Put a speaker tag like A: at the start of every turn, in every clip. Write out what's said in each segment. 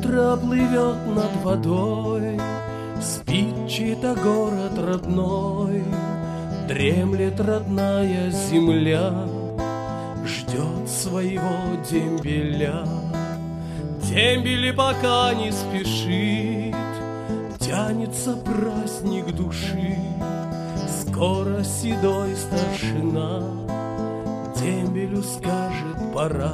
A: утро плывет над водой, спит чей-то город родной, дремлет родная земля, ждет своего дембеля. Дембель пока не спешит, тянется праздник души. Скоро седой старшина дембелю скажет: пора,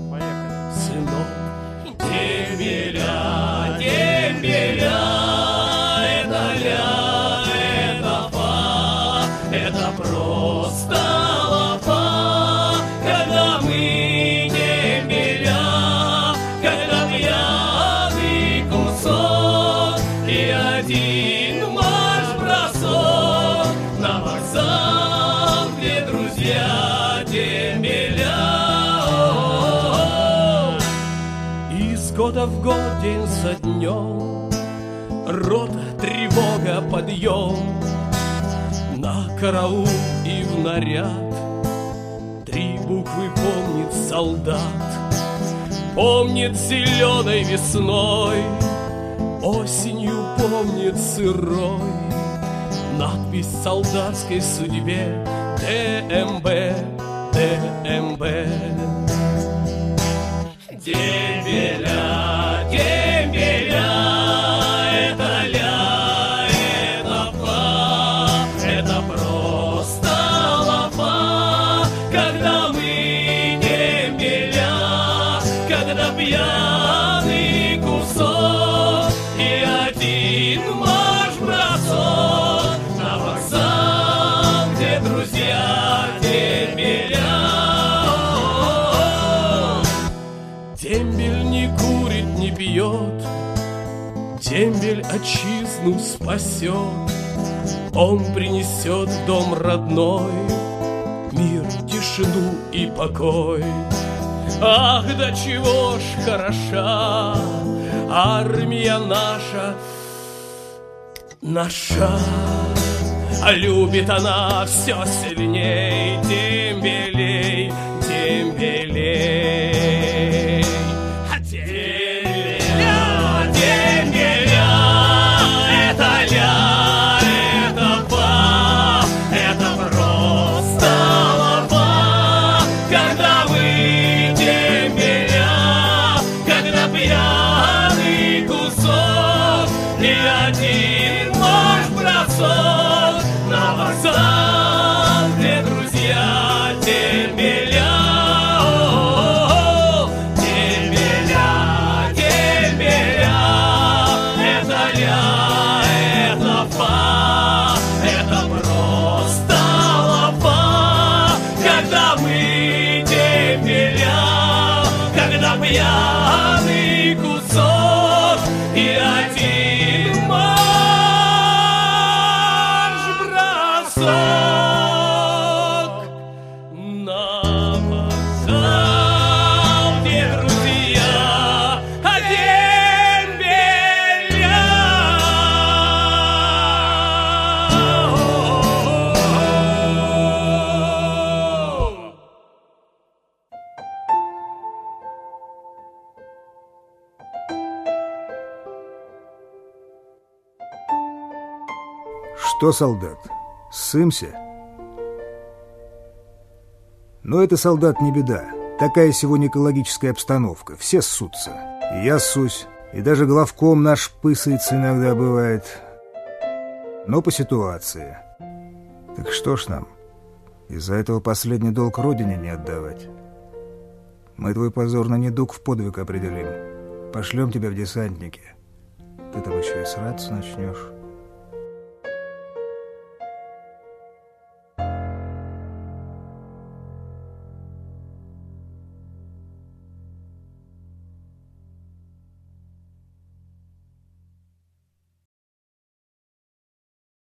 A: сынок. Дембеля, дембеля, это ля, это фа, это просто лафа. Когда мы дембеля, когда пьяный кусок и один марш-бросок на вокзал, где друзья дембеля. Из года в год, день за днем, рота, тревога, подъем, на караул и в наряд. Три буквы помнит солдат, помнит зеленой весной, осенью помнит сырой надпись солдатской судьбе: ДМБ, ДМБ. Дембеля, дембеля, это ля, это фа, это просто лафа. Когда мы дембеля, когда пьяный кусок и один марш-бросок на вокзал, где друзья дембеля. Дембель не курит, не пьет, дембель отчизну спасет. Он принесет в дом родной мир, тишину и покой. Ах, до чего ж хороша армия наша, наша. А любит она все сильней дембелей, дембелей. На вокзал, где друзья дембеля. Дембеля, дембеля, это ля, это фа, это просто лафа. Когда мы дембеля, когда пьяный кусок и один на вокзал, где друзья дембеля.
B: Что, солдат, ссымся? Но это, солдат, не беда. Такая сегодня экологическая обстановка. Все ссутся. И я ссусь. И даже главком наш пысается иногда бывает. Но по ситуации. Так что ж нам, из-за этого последний долг родине не отдавать? Мы твой позорный недуг в подвиг определим. Пошлем тебя в десантники. Ты там еще и сраться начнешь.